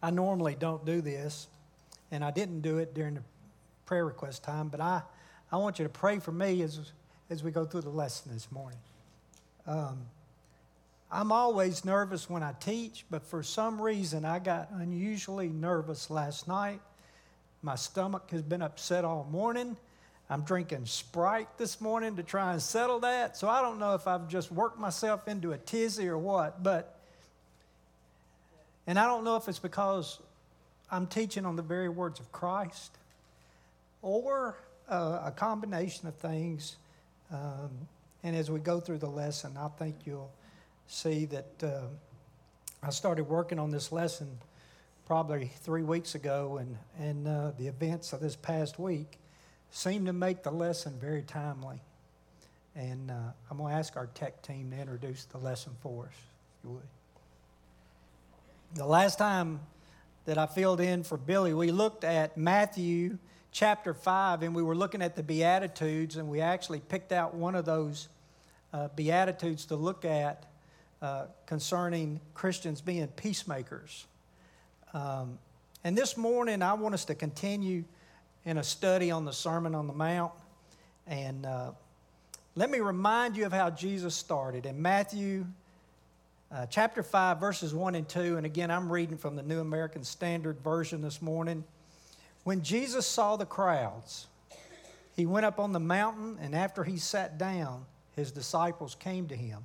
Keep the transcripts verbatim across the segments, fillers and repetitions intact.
I normally don't do this, and I didn't do it during the prayer request time, but I, I want you to pray for me as, as we go through the lesson this morning. Um, I'm always nervous when I teach, but for some reason I got unusually nervous last night. My stomach has been upset all morning. I'm drinking Sprite this morning to try and settle that, so I don't know if I've just worked myself into a tizzy or what, but and I don't know if it's because I'm teaching on the very words of Christ or uh, a combination of things. Um, and as we go through the lesson, I think you'll see that uh, I started working on this lesson probably three weeks ago, and, and uh, the events of this past week seem to make the lesson very timely. And uh, I'm going to ask our tech team to introduce the lesson for us, if you would. The last time that I filled in for Billy, we looked at Matthew chapter five, and we were looking at the Beatitudes, and we actually picked out one of those uh, Beatitudes to look at uh, concerning Christians being peacemakers. Um, and this morning, I want us to continue in a study on the Sermon on the Mount. And uh, let me remind you of how Jesus started. In Matthew Uh, chapter five, verses one and two, and again, I'm reading from the New American Standard Version this morning. When Jesus saw the crowds, he went up on the mountain, and after he sat down, his disciples came to him.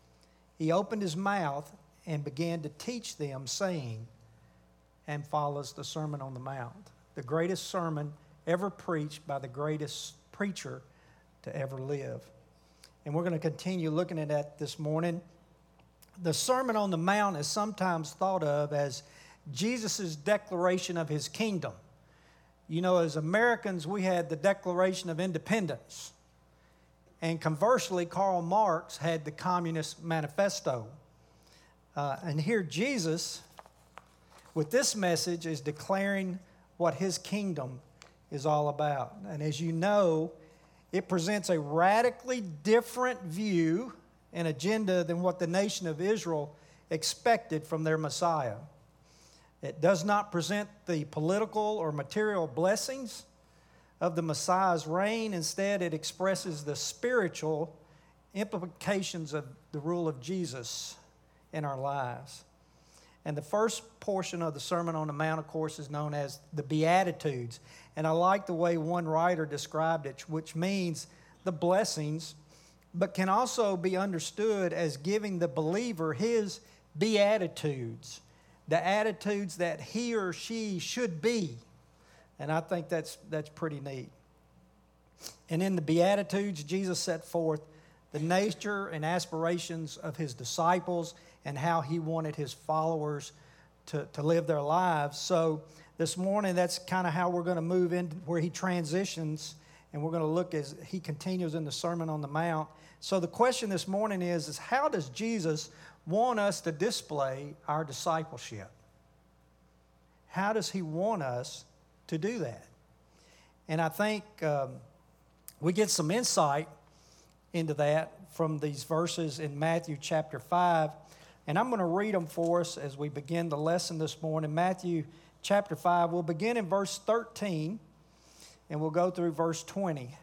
He opened his mouth and began to teach them, saying, and follows the Sermon on the Mount, the greatest sermon ever preached by the greatest preacher to ever live. And we're going to continue looking at that this morning. The Sermon on the Mount is sometimes thought of as Jesus' declaration of his kingdom. You know, as Americans, we had the Declaration of Independence. And conversely, Karl Marx had the Communist Manifesto. Uh, and here Jesus, with this message, is declaring what his kingdom is all about. And as you know, it presents a radically different view an agenda than what the nation of Israel expected from their Messiah. It does not present the political or material blessings of the Messiah's reign. Instead, it expresses the spiritual implications of the rule of Jesus in our lives. And the first portion of the Sermon on the Mount, of course, is known as the Beatitudes. And I like the way one writer described it, which means the blessings, but can also be understood as giving the believer his beatitudes, the attitudes that he or she should be. And I think that's that's pretty neat. And in the Beatitudes, Jesus set forth the nature and aspirations of his disciples and how he wanted his followers to, to live their lives. So this morning, that's kind of how we're going to move in, where he transitions. And we're going to look as he continues in the Sermon on the Mount. So the question this morning is, is how does Jesus want us to display our discipleship? How does he want us to do that? And I think um, we get some insight into that from these verses in Matthew chapter five. And I'm going to read them for us as we begin the lesson this morning. Matthew chapter five, we'll begin in verse thirteen. And we'll go through verse twenty.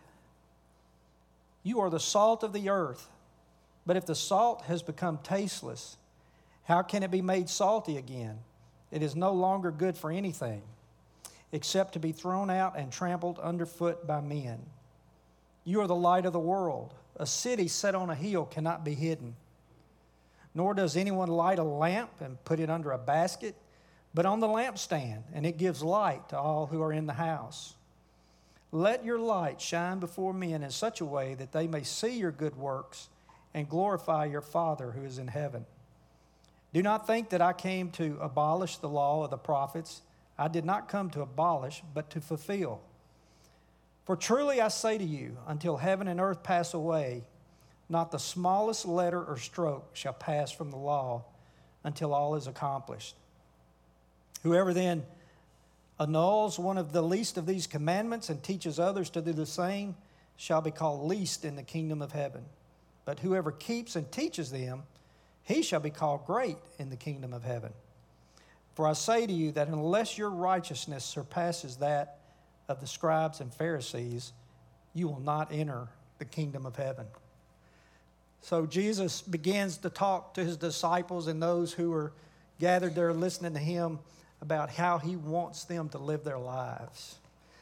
You are the salt of the earth, but if the salt has become tasteless, how can it be made salty again? It is no longer good for anything, except to be thrown out and trampled underfoot by men. You are the light of the world. A city set on a hill cannot be hidden. Nor does anyone light a lamp and put it under a basket, but on the lampstand, and it gives light to all who are in the house. Let your light shine before men in such a way that they may see your good works and glorify your Father who is in heaven. Do not think that I came to abolish the law of the prophets. I did not come to abolish, but to fulfill. For truly I say to you, until heaven and earth pass away, not the smallest letter or stroke shall pass from the law until all is accomplished. Whoever then annuls one of the least of these commandments and teaches others to do the same shall be called least in the kingdom of heaven. But whoever keeps and teaches them, he shall be called great in the kingdom of heaven. For I say to you that unless your righteousness surpasses that of the scribes and Pharisees, you will not enter the kingdom of heaven. So Jesus begins to talk to his disciples and those who are gathered there listening to him about how he wants them to live their lives.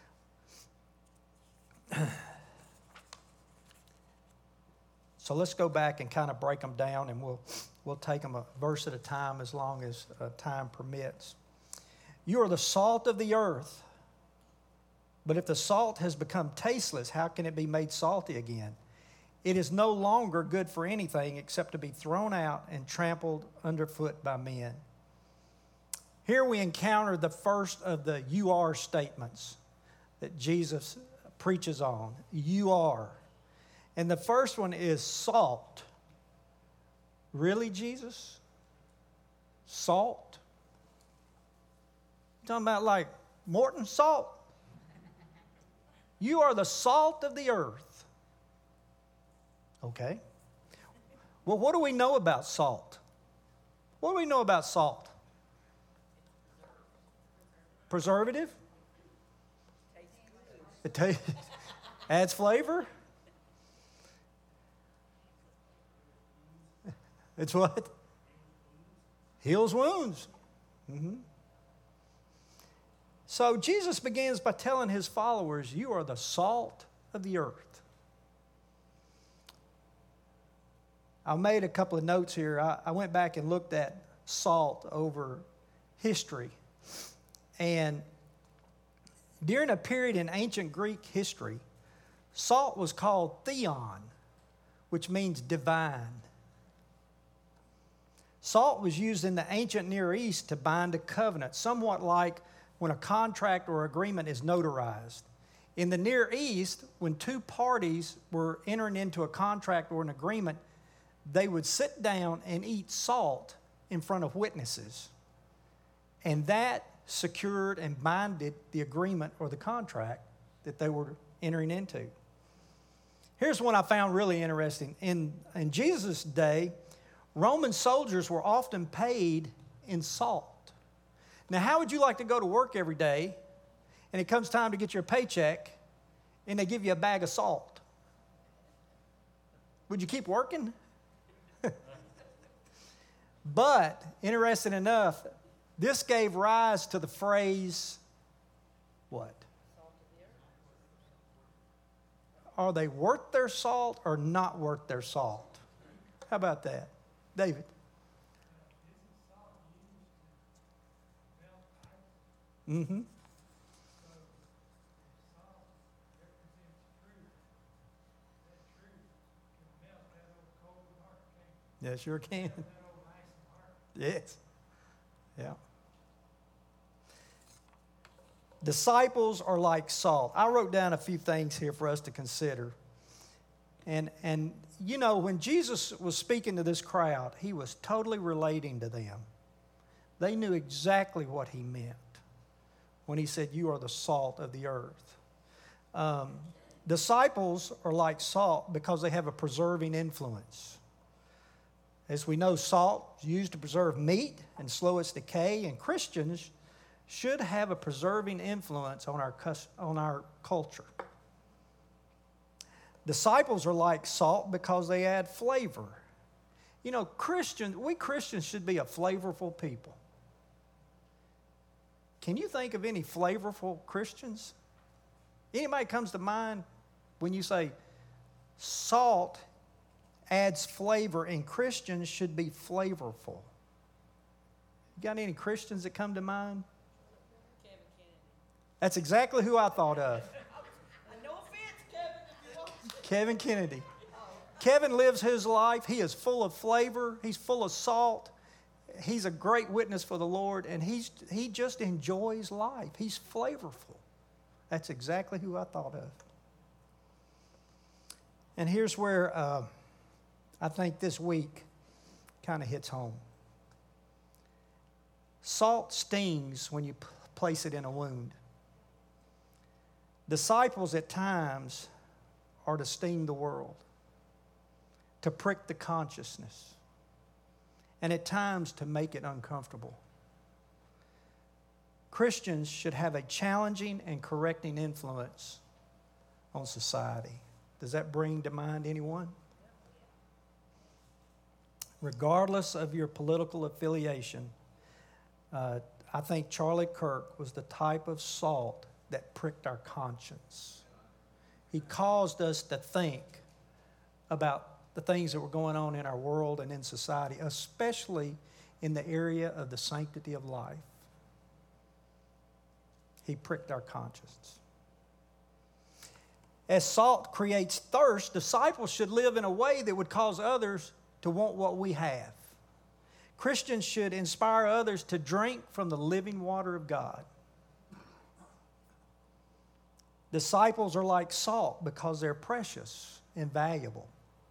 So let's go back and kind of break them down, and we'll we'll take them a verse at a time as long as uh, time permits. You are the salt of the earth, but if the salt has become tasteless, how can it be made salty again? It is no longer good for anything except to be thrown out and trampled underfoot by men. Here we encounter the first of the you are statements that Jesus preaches on. You are. And the first one is salt. Really, Jesus? Salt? You talking about like Morton salt? You are the salt of the earth. Okay. Well, what do we know about salt? What do we know about salt? Preservative? It tastes, adds flavor? It's what? Heals wounds. Mm-hmm. So Jesus begins by telling his followers, you are the salt of the earth. I made a couple of notes here. I, I went back and looked at salt over history. And during a period in ancient Greek history, salt was called theon, which means divine. Salt was used in the ancient Near East to bind a covenant, somewhat like when a contract or agreement is notarized. In the Near East, when two parties were entering into a contract or an agreement, they would sit down and eat salt in front of witnesses. And that secured and binded the agreement or the contract that they were entering into. Here's one I found really interesting. In, in Jesus' day, Roman soldiers were often paid in salt. Now, how would you like to go to work every day and it comes time to get your paycheck and they give you a bag of salt? Would you keep working? But, interesting enough, this gave rise to the phrase, what? Are they worth their salt or not worth their salt? How about that? David? Mm-hmm. Yeah, sure can. Yes. Yeah. Disciples are like salt. I wrote down a few things here for us to consider. And, and you know, when Jesus was speaking to this crowd, he was totally relating to them. They knew exactly what he meant when he said, you are the salt of the earth. Um, disciples are like salt because they have a preserving influence. As we know, salt is used to preserve meat and slow its decay, and Christians should have a preserving influence on our, on our culture. Disciples are like salt because they add flavor. You know, Christians, we Christians should be a flavorful people. Can you think of any flavorful Christians? Anybody comes to mind when you say salt adds flavor, and Christians should be flavorful? You got any Christians that come to mind? Kevin Kennedy. That's exactly who I thought of. No offense, Kevin, if you want to. Kevin Kennedy. Kevin lives his life. He is full of flavor. He's full of salt. He's a great witness for the Lord, and he's he just enjoys life. He's flavorful. That's exactly who I thought of. And here's where uh, I think this week kind of hits home. Salt stings when you p- place it in a wound. Disciples at times are to sting the world, to prick the consciousness, and at times to make it uncomfortable. Christians should have a challenging and correcting influence on society. Does that bring to mind anyone? Regardless of your political affiliation, uh, I think Charlie Kirk was the type of salt that pricked our conscience. He caused us to think about the things that were going on in our world and in society, especially in the area of the sanctity of life. He pricked our conscience. As salt creates thirst, disciples should live in a way that would cause others to want what we have. Christians should inspire others to drink from the living water of God. Disciples are like salt because they're precious and valuable.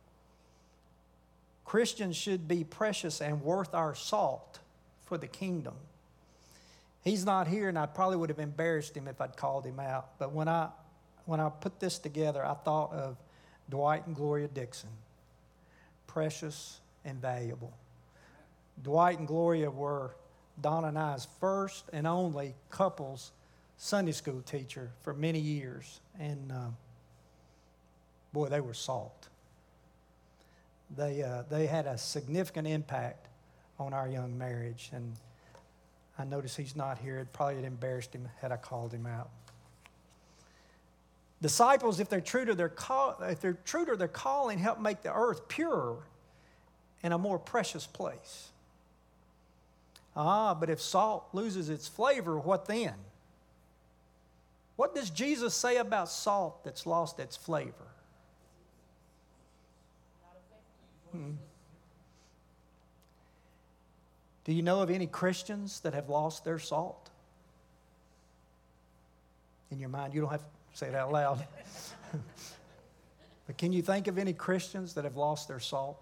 Christians should be precious and worth our salt for the kingdom. He's not here, and I probably would have embarrassed him if I'd called him out. But when I, when I put this together, I thought of Dwight and Gloria Dixon. Precious and valuable. Dwight and Gloria were Donna and I's first and only couples Sunday school teacher for many years. And uh, boy, they were salt. They, uh, they had a significant impact on our young marriage. And I notice he's not here. It probably had embarrassed him had I called him out. Disciples, if they're true to their call, if they're true to their calling, help make the earth purer and a more precious place. Ah, but if salt loses its flavor, what then? What does Jesus say about salt that's lost its flavor? Hmm. Do you know of any Christians that have lost their salt? In your mind, you don't have to say it out loud. But can you think of any Christians that have lost their salt?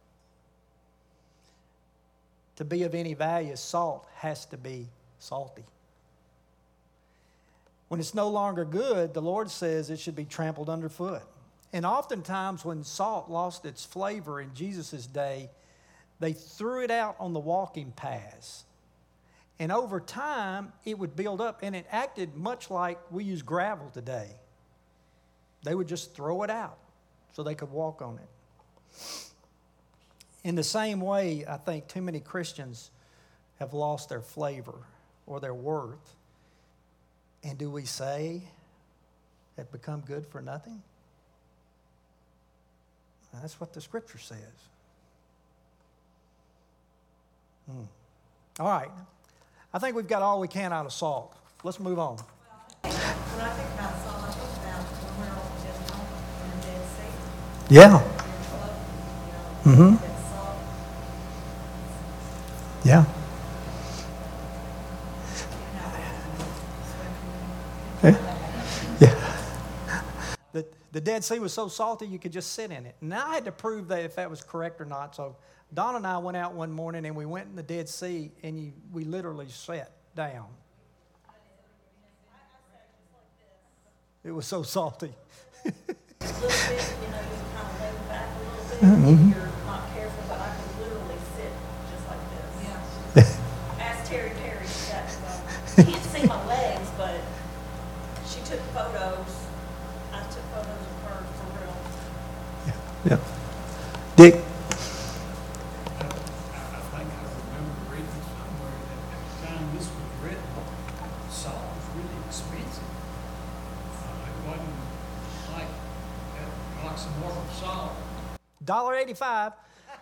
To be of any value, salt has to be salty. When it's no longer good, the Lord says it should be trampled underfoot. And oftentimes when salt lost its flavor in Jesus' day, they threw it out on the walking paths. And over time, it would build up, and it acted much like we use gravel today. They would just throw it out so they could walk on it. In the same way, I think too many Christians have lost their flavor or their worth. And do we say have become good for nothing? That's what the Scripture says. Hmm. All right. I think we've got all we can out of salt. Let's move on. When I think about salt, I think about when we're on just home in the Dead Sea. Yeah. You know, Mm-hmm. that salt. Yeah. Yeah. The, the Dead Sea was so salty you could just sit in it. And I had to prove that if that was correct or not. So Don and I went out one morning and we went in the Dead Sea and you, we literally sat down. It was so salty. A little bit, you know, you kind of lean back a little bit. If you're not careful, but I can literally sit just like this. Yeah. Ask Terry Terry. That, well, you can't see my legs, but she took photos. I took photos of her for real. Yeah. Dick? I I think I remember reading somewhere that at the time this was written, salt was really expensive. Uh, It wasn't like that box of Morton salt. one dollar eighty-five.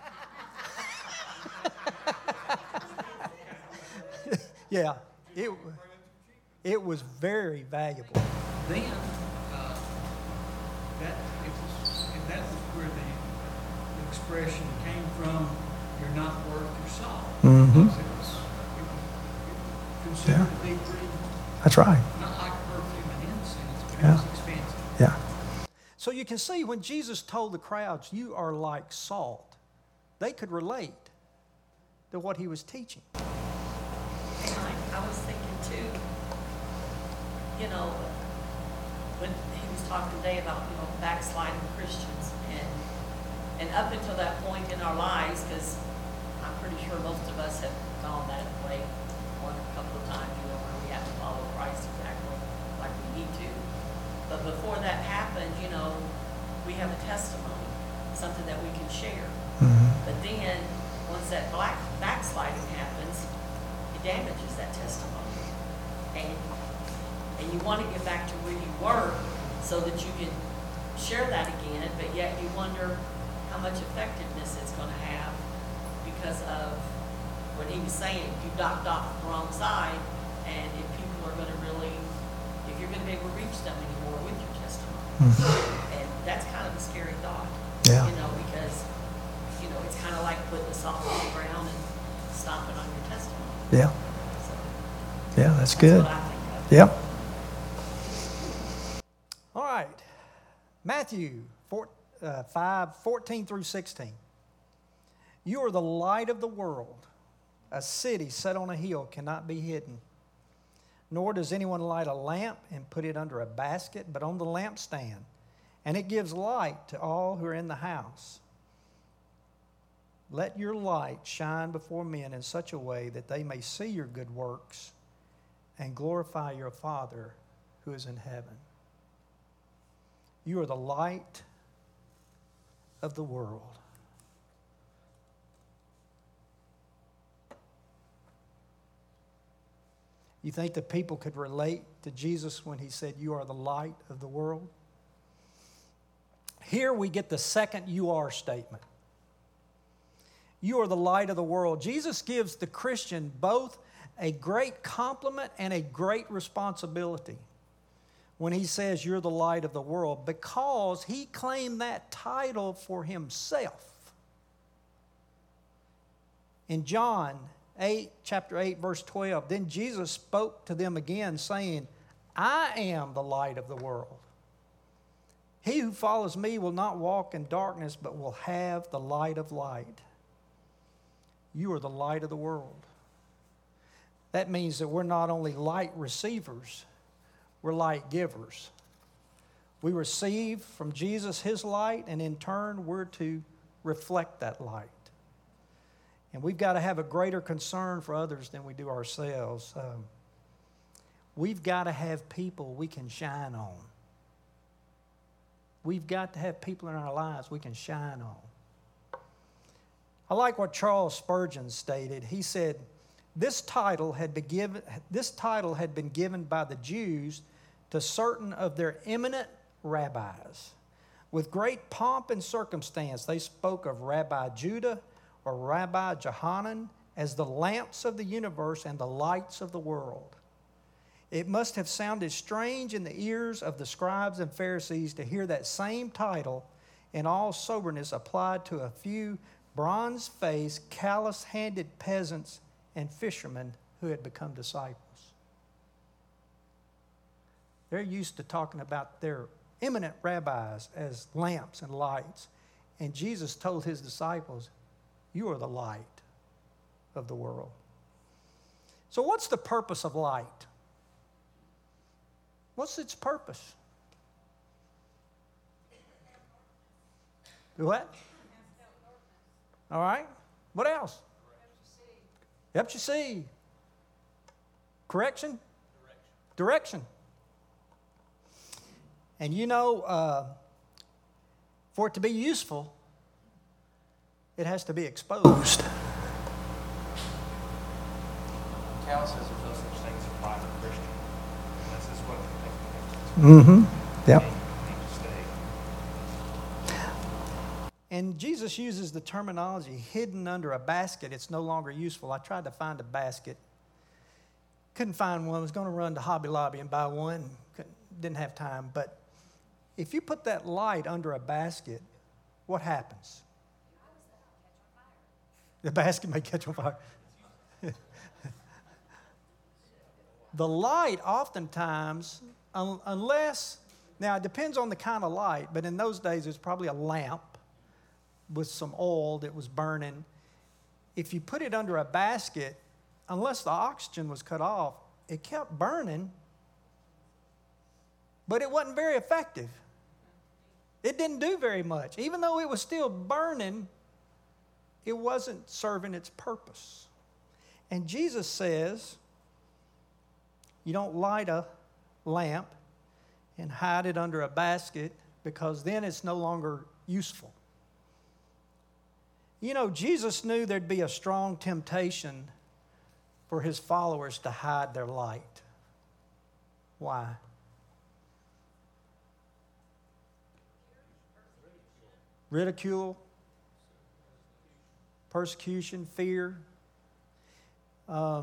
Yeah, it, it was very valuable. Then, uh, that, it was, and that was where the the expression came from, you're not worth your salt. Mhm. Because it was, it was considered to be pretty, That's right. not like perfume and incense, but it Yeah. was expensive. Yeah. So you can see when Jesus told the crowds, you are like salt, they could relate to what he was teaching. And I, I was thinking too, you know, when he was talking today about, you know, backsliding Christians, and and up until that point in our lives, because I'm pretty sure most of us have gone that way one a couple of times, you know, where we have to But before that happened, you know, we have a testimony, something that we can share. Mhm. But then, once that black backsliding happens, it damages that testimony. And, and you want to get back to where you were so that you can share that again, but yet you wonder how much effectiveness it's going to have because of what he was saying. You docked off the wrong side, and if people are going to really, if you're going to be able to reach them anymore with your testimony. Mhm. And that's kind of a scary thought. Yeah. You know, because, you know, it's kind of like putting the salt on the ground and stomping on your testimony. Yeah. So Yeah, that's that's good. what I think of. Yep. All right. Matthew four, uh, five, fourteen through sixteen. You are the light of the world. A city set on a hill cannot be hidden. Nor does anyone light a lamp and put it under a basket, but on the lampstand. And it gives light to all who are in the house. Let your light shine before men in such a way that they may see your good works and glorify your Father who is in heaven. You are the light of the world. You think the people could relate to Jesus when he said, "You are the light of the world"? Here we get the second "you are" statement. You are the light of the world. Jesus gives the Christian both a great compliment and a great responsibility when he says you're the light of the world, because he claimed that title for himself. In John eight, chapter eight, verse twelve, then Jesus spoke to them again, saying, I am the light of the world. He who follows me will not walk in darkness, but will have the light of light. You are the light of the world. That means that we're not only light receivers, we're light givers. We receive from Jesus his light, and in turn, we're to reflect that light. And we've got to have a greater concern for others than we do ourselves. Um, we've got to have people we can shine on. We've got to have people in our lives we can shine on. I like what Charles Spurgeon stated. He said, this title had been given, this title had been given by the Jews to certain of their eminent rabbis. With great pomp and circumstance, they spoke of Rabbi Judah or Rabbi Johanan as the lamps of the universe and the lights of the world. It must have sounded strange in the ears of the scribes and Pharisees to hear that same title in all soberness applied to a few bronze-faced, callous-handed peasants and fishermen who had become disciples. They're used to talking about their eminent rabbis as lamps and lights. And Jesus told his disciples, you are the light of the world. So what's the purpose of light? What's its purpose? Do what? All right. What else? Helps you see. Correction? Direction. Direction. And you know, uh, for it to be useful, it has to be exposed. Cal says there's no such thing as a private Christian. This is what they Mm-hmm. Yep. need to stay. And Jesus uses the terminology hidden under a basket. It's no longer useful. I tried to find a basket. Couldn't find one. I was going to run to Hobby Lobby and buy one. Couldn't, didn't have time. But if you put that light under a basket, what happens? The basket may catch on fire. The light oftentimes, un- unless, now it depends on the kind of light, but in those days it was probably a lamp with some oil that was burning. If you put it under a basket, unless the oxygen was cut off, it kept burning, but it wasn't very effective. It didn't do very much. Even though it was still burning, it wasn't serving its purpose. And Jesus says, you don't light a lamp and hide it under a basket because then it's no longer useful. You know, Jesus knew there'd be a strong temptation for his followers to hide their light. Why? Ridicule, persecution, fear. Um,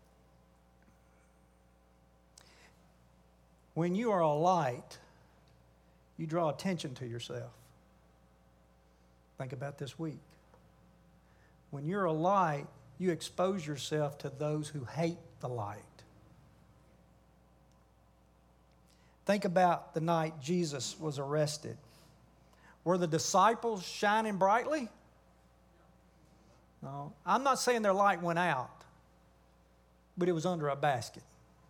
when you are a light, you draw attention to yourself. Think about this week. When you're a light, you expose yourself to those who hate the light. Think about the night Jesus was arrested. Were the disciples shining brightly? No. I'm not saying their light went out, but it was under a basket.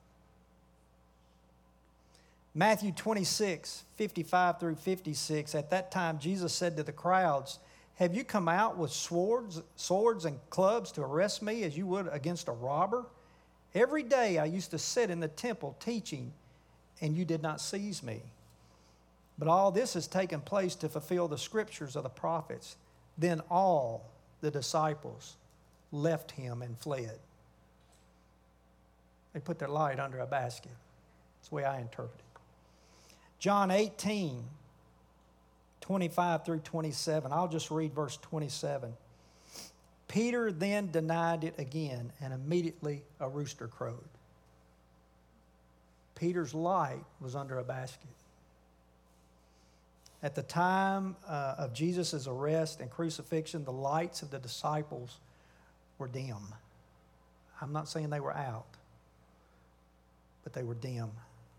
Matthew twenty-six, fifty-five through fifty-six, at that time Jesus said to the crowds, "Have you come out with swords, swords and clubs to arrest me as you would against a robber? Every day I used to sit in the temple teaching, and you did not seize me. But all this has taken place to fulfill the scriptures of the prophets." Then all the disciples left him and fled. They put their light under a basket. That's the way I interpret it. John eighteen, twenty-five through twenty-seven. I'll just read verse twenty-seven. Peter then denied it again, and immediately a rooster crowed. Peter's light was under a basket. At the time uh, of Jesus' arrest and crucifixion, the lights of the disciples were dim. I'm not saying they were out, but they were dim.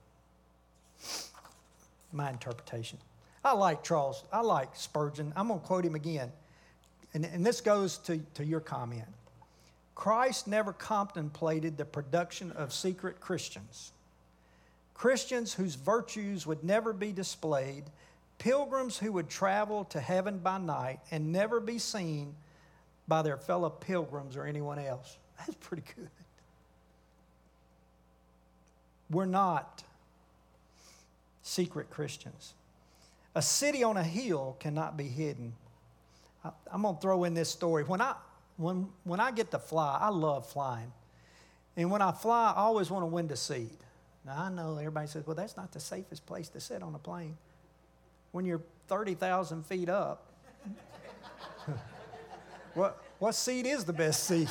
My interpretation. I like Charles. I like Spurgeon. I'm going to quote him again. And, and this goes to, to your comment. Christ never contemplated the production of secret Christians. Christians whose virtues would never be displayed, pilgrims who would travel to heaven by night and never be seen by their fellow pilgrims or anyone else. That's pretty good. We're not secret Christians. A city on a hill cannot be hidden. I, I'm going to throw in this story. When I, when, when I get to fly, I love flying. And when I fly, I always want a window seat. Now, I know everybody says, well, that's not the safest place to sit on a plane. When you're thirty thousand feet up, what, what seat is the best seat?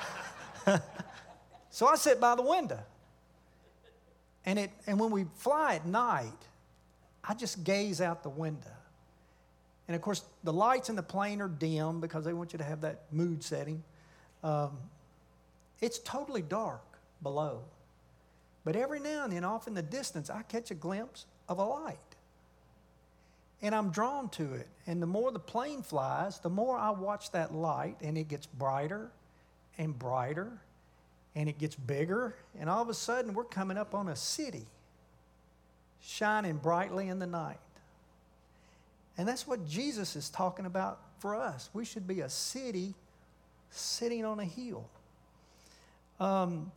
So I sit by the window. And, it, and when we fly at night, I just gaze out the window. And, of course, the lights in the plane are dim because they want you to have that mood setting. Um, it's totally dark below. But every now and then, off in the distance, I catch a glimpse of a light. And I'm drawn to it. And the more the plane flies, the more I watch that light, and it gets brighter and brighter, and it gets bigger. And all of a sudden, we're coming up on a city shining brightly in the night. And that's what Jesus is talking about for us. We should be a city sitting on a hill. Um,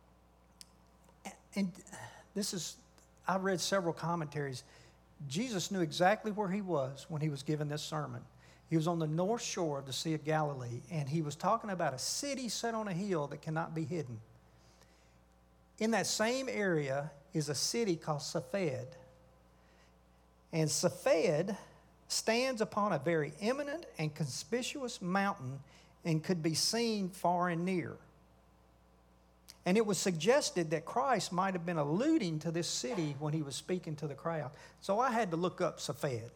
and this is, I've read several commentaries. Jesus knew exactly where he was when he was giving this sermon. He was on the north shore of the Sea of Galilee, and he was talking about a city set on a hill that cannot be hidden. In that same area is a city called Safed. And Safed stands upon a very eminent and conspicuous mountain and could be seen far and near. And it was suggested that Christ might have been alluding to this city when he was speaking to the crowd. So I had to look up Safed.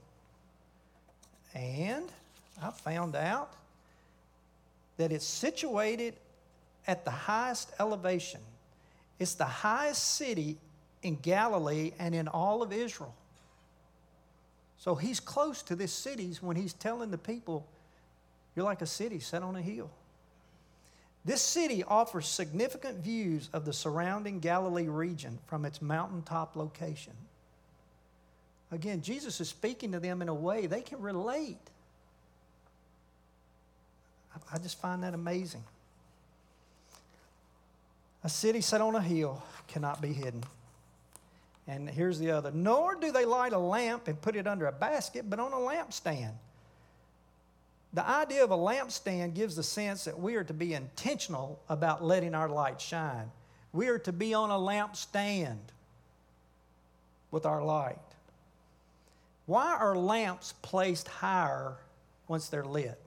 And I found out that it's situated at the highest elevation. It's the highest city in Galilee and in all of Israel. So he's close to this city when he's telling the people, you're like a city set on a hill. This city offers significant views of the surrounding Galilee region from its mountaintop location. Again, Jesus is speaking to them in a way they can relate. I just find that amazing. A city set on a hill cannot be hidden. And here's the other. Nor do they light a lamp and put it under a basket, but on a lampstand. The idea of a lampstand gives the sense that we are to be intentional about letting our light shine. We are to be on a lampstand with our light. Why are lamps placed higher once they're lit?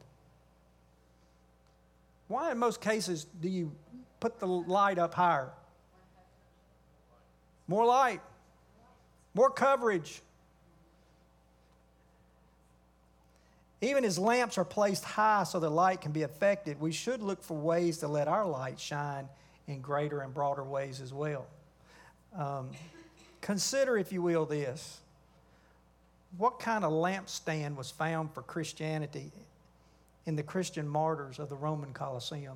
Why, in most cases, do you put the light up higher? More light, more coverage. Even as lamps are placed high so the light can be effective, we should look for ways to let our light shine in greater and broader ways as well. Um, consider, if you will, this. What kind of lampstand was found for Christianity in the Christian martyrs of the Roman Colosseum?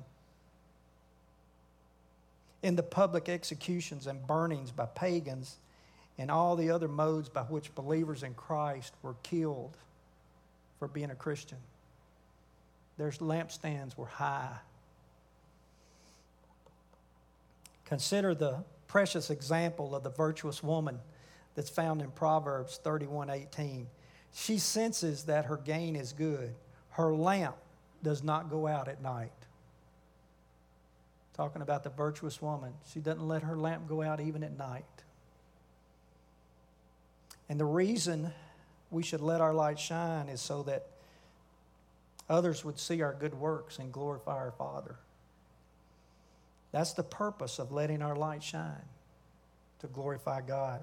In the public executions and burnings by pagans and all the other modes by which believers in Christ were killed for being a Christian. Their lampstands were high. Consider the precious example of the virtuous woman that's found in Proverbs thirty-one eighteen. She senses that her gain is good. Her lamp does not go out at night. Talking about the virtuous woman. She doesn't let her lamp go out even at night. And the reason we should let our light shine is so that others would see our good works and glorify our Father. That's the purpose of letting our light shine, to glorify God.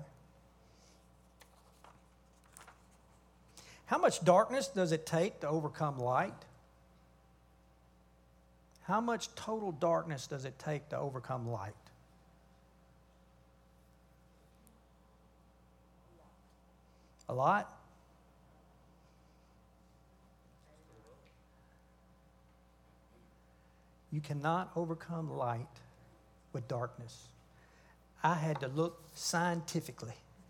How much darkness does it take to overcome light? How much total darkness does it take to overcome light? A lot? You cannot overcome light with darkness. I had to look scientifically.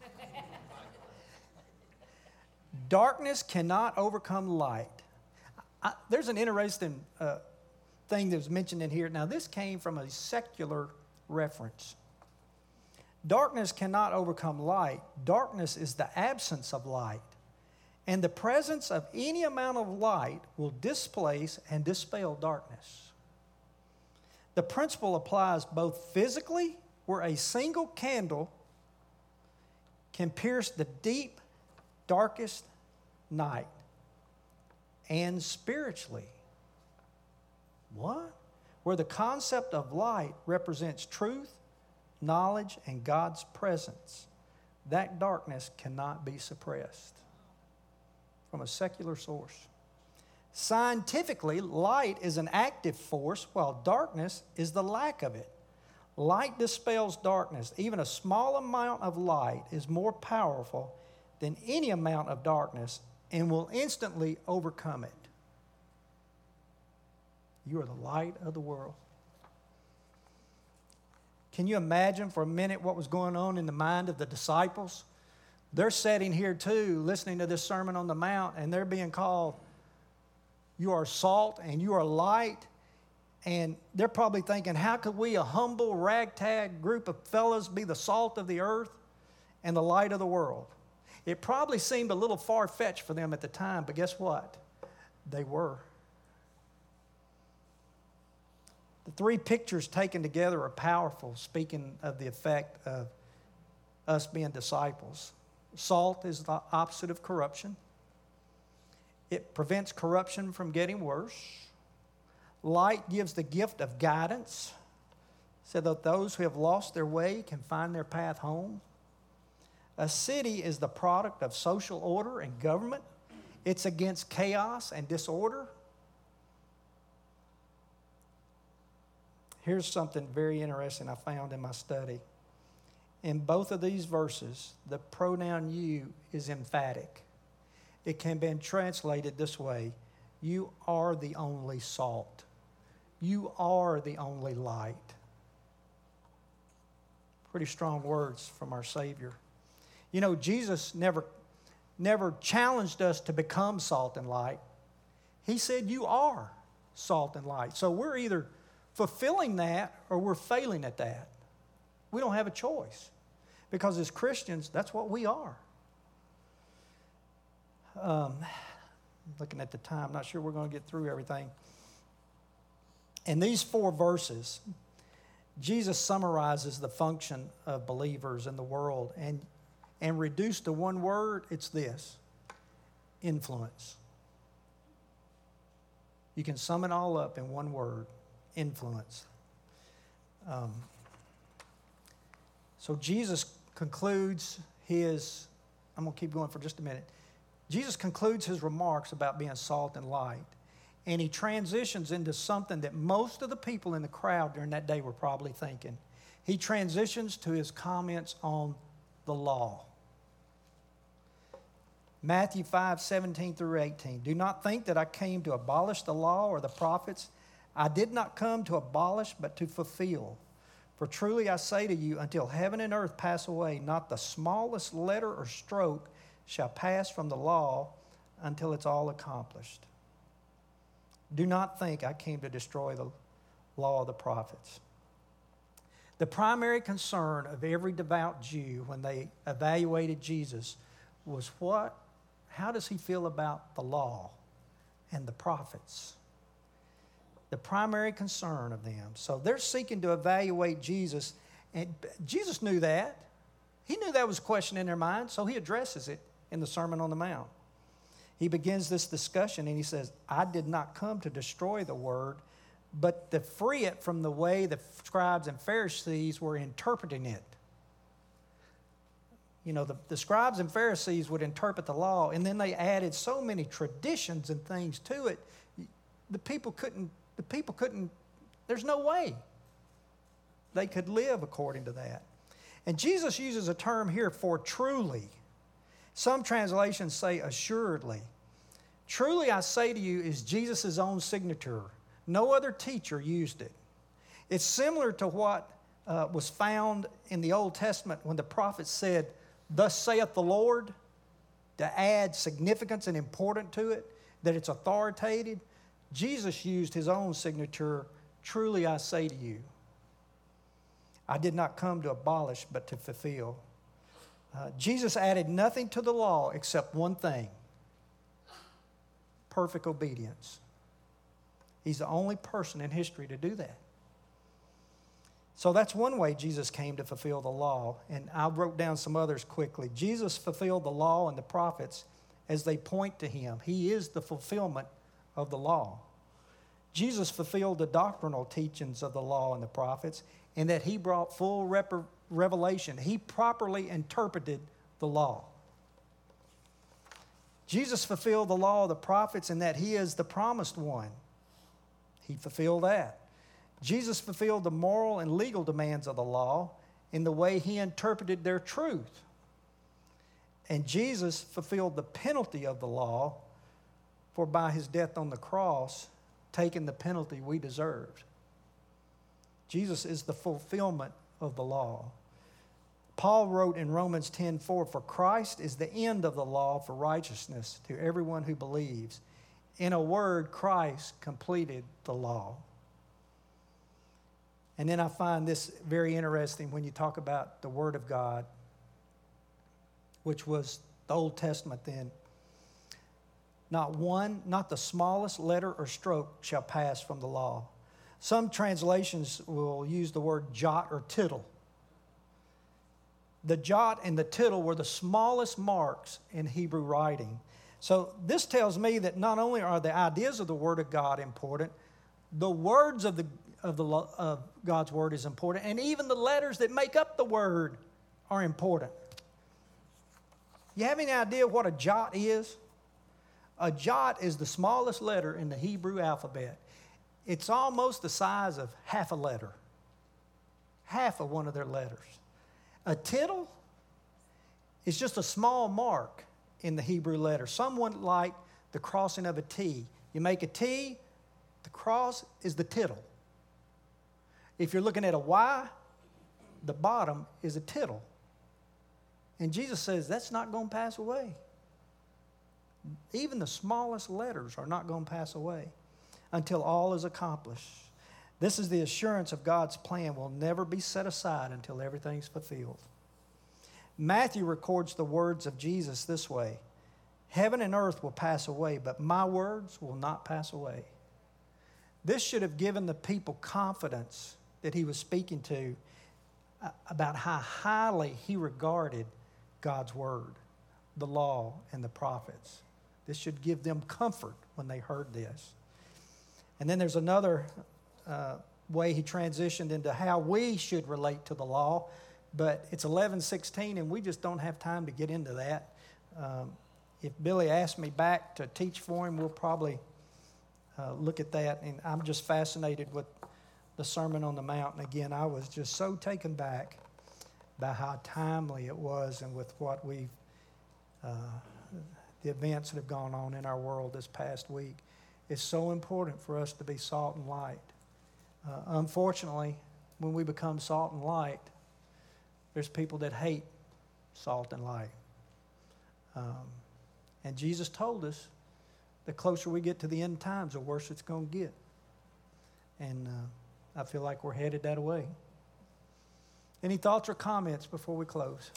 Darkness cannot overcome light. I, there's an interesting uh, thing that was mentioned in here. Now, this came from a secular reference. Darkness cannot overcome light. Darkness is the absence of light. And the presence of any amount of light will displace and dispel darkness. The principle applies both physically, where a single candle can pierce the deep, darkest night, and spiritually. What? Where the concept of light represents truth, knowledge, and God's presence. That darkness cannot be suppressed. From a secular source. Scientifically, light is an active force, while darkness is the lack of it. Light dispels darkness. Even a small amount of light is more powerful than any amount of darkness and will instantly overcome it. You are the light of the world. Can you imagine for a minute what was going on in the mind of the disciples? They're sitting here too, listening to this Sermon on the Mount, and they're being called, you are salt and you are light. And they're probably thinking, how could we, a humble, ragtag group of fellows, be the salt of the earth and the light of the world? It probably seemed a little far-fetched for them at the time, but guess what? They were. The three pictures taken together are powerful, speaking of the effect of us being disciples. Salt is the opposite of corruption. It prevents corruption from getting worse. Light gives the gift of guidance so that those who have lost their way can find their path home. A city is the product of social order and government. It's against chaos and disorder. Here's something very interesting I found in my study. In both of these verses, the pronoun you is emphatic. It can be translated this way: you are the only salt. You are the only light. Pretty strong words from our Savior. You know, Jesus never, never challenged us to become salt and light. He said you are salt and light. So we're either fulfilling that or we're failing at that. We don't have a choice. Because as Christians, that's what we are. Um, looking at the time, not sure we're going to get through everything. In these four verses, Jesus summarizes the function of believers in the world, and, and reduced to one word, it's this: influence. You can sum it all up in one word: influence. Um, so Jesus concludes his, I'm going to keep going for just a minute. Jesus concludes his remarks about being salt and light, and he transitions into something that most of the people in the crowd during that day were probably thinking. He transitions to his comments on the law. Matthew five, seventeen through eighteen. Do not think that I came to abolish the law or the prophets. I did not come to abolish, but to fulfill. For truly I say to you, until heaven and earth pass away, not the smallest letter or stroke shall pass from the law until it's all accomplished. Do not think I came to destroy the law of the prophets. The primary concern of every devout Jew when they evaluated Jesus was what? How does he feel about the law and the prophets? The primary concern of them. So they're seeking to evaluate Jesus, and Jesus knew that. He knew that was a question in their mind, so he addresses it in the Sermon on the Mount. He begins this discussion and he says, I did not come to destroy the word, but to free it from the way the scribes and Pharisees were interpreting it. You know, the, the scribes and Pharisees would interpret the law, and then they added so many traditions and things to it, the people couldn't, the people couldn't, there's no way they could live according to that. And Jesus uses a term here for truly. Some translations say assuredly. Truly I say to you is Jesus' own signature. No other teacher used it. It's similar to what uh, was found in the Old Testament when the prophet said, thus saith the Lord, to add significance and importance to it, that it's authoritative. Jesus used his own signature, truly I say to you. I did not come to abolish, but to fulfill. Uh, Jesus added nothing to the law except one thing: perfect obedience. He's the only person in history to do that. So that's one way Jesus came to fulfill the law, and I wrote down some others quickly. Jesus fulfilled the law and the prophets as they point to him. He is the fulfillment of the law. Jesus fulfilled the doctrinal teachings of the law and the prophets, in that he brought full rep- revelation. He properly interpreted the law. Jesus fulfilled the law of the prophets in that he is the promised one. He fulfilled that. Jesus fulfilled the moral and legal demands of the law in the way he interpreted their truth. And Jesus fulfilled the penalty of the law, for by his death on the cross, taking the penalty we deserved. Jesus is the fulfillment of the law. Paul wrote in Romans ten four, for Christ is the end of the law for righteousness to everyone who believes. In a word, Christ completed the law. And then I find this very interesting when you talk about the Word of God, which was the Old Testament then. Not one, not the smallest letter or stroke shall pass from the law. Some translations will use the word jot or tittle. The jot and the tittle were the smallest marks in Hebrew writing. So this tells me that not only are the ideas of the Word of God important, the words of the of the of God's Word is important, and even the letters that make up the Word are important. You have any idea what a jot is? A jot is the smallest letter in the Hebrew alphabet. It's almost the size of half a letter, half of one of their letters. A tittle is just a small mark in the Hebrew letter, somewhat like the crossing of a T. You make a T, the cross is the tittle. If you're looking at a Y, the bottom is a tittle. And Jesus says that's not going to pass away. Even the smallest letters are not going to pass away until all is accomplished. This is the assurance of God's plan will never be set aside until everything's fulfilled. Matthew records the words of Jesus this way: heaven and earth will pass away, but my words will not pass away. This should have given the people confidence that he was speaking to about how highly he regarded God's word, the law, and the prophets. This should give them comfort when they heard this. And then there's another uh, way he transitioned into how we should relate to the law, but it's eleven sixteen, and we just don't have time to get into that. Um, if Billy asked me back to teach for him, we'll probably uh, look at that. And I'm just fascinated with the Sermon on the Mount. And again, I was just so taken back by how timely it was, and with what we've, uh, the events that have gone on in our world this past week. It's so important for us to be salt and light. Uh, unfortunately, when we become salt and light, there's people that hate salt and light. Um, and Jesus told us the closer we get to the end times, the worse it's going to get. And uh, I feel like we're headed that way. Any thoughts or comments before we close?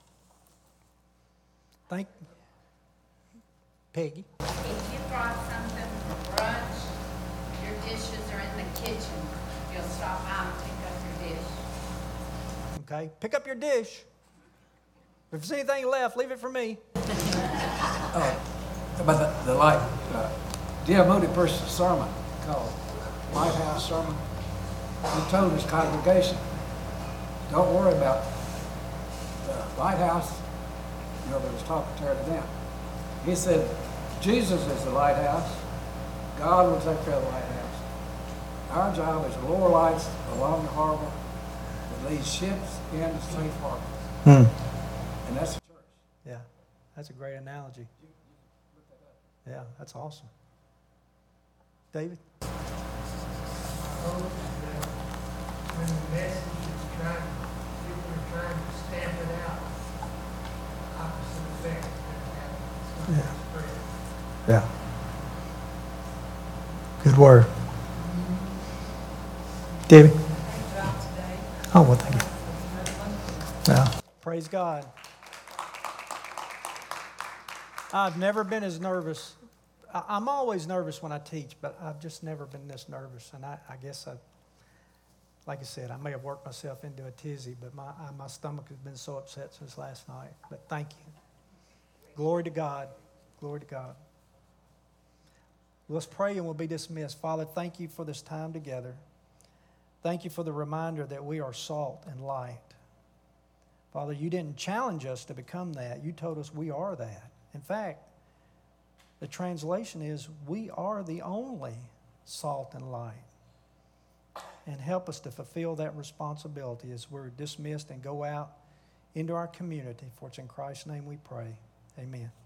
Thank Peggy. If you brought something for brunch, your dishes are in the kitchen. You'll stop by and pick up your dish. Okay, pick up your dish. If there's anything left, leave it for me. Uh, about the, the light, uh, Dale Moody preached a sermon called Lighthouse Sermon. He told his congregation, don't worry about the lighthouse. You know, there was talking to them. He said, Jesus is the lighthouse. God will take care of the lighthouse. Our job is to lower lights along the harbor that lead ships into safe harbor. Hmm. And that's the church. Yeah, that's a great analogy. Yeah, that's awesome. David? When the message is trying, people are trying to stamp it out, opposite effect is going to happen. It's going to spread. Yeah. Good word. David? Oh, well, thank you. Yeah. Praise God. I've never been as nervous. I, I'm always nervous when I teach, but I've just never been this nervous. And I, I guess, I, like I said, I may have worked myself into a tizzy, but my, I, my stomach has been so upset since last night. But thank you. Glory to God. Glory to God. Let's pray and we'll be dismissed. Father, thank you for this time together. Thank you for the reminder that we are salt and light. Father, you didn't challenge us to become that. You told us we are that. In fact, the translation is, we are the only salt and light. And help us to fulfill that responsibility as we're dismissed and go out into our community. For it's in Christ's name we pray. Amen.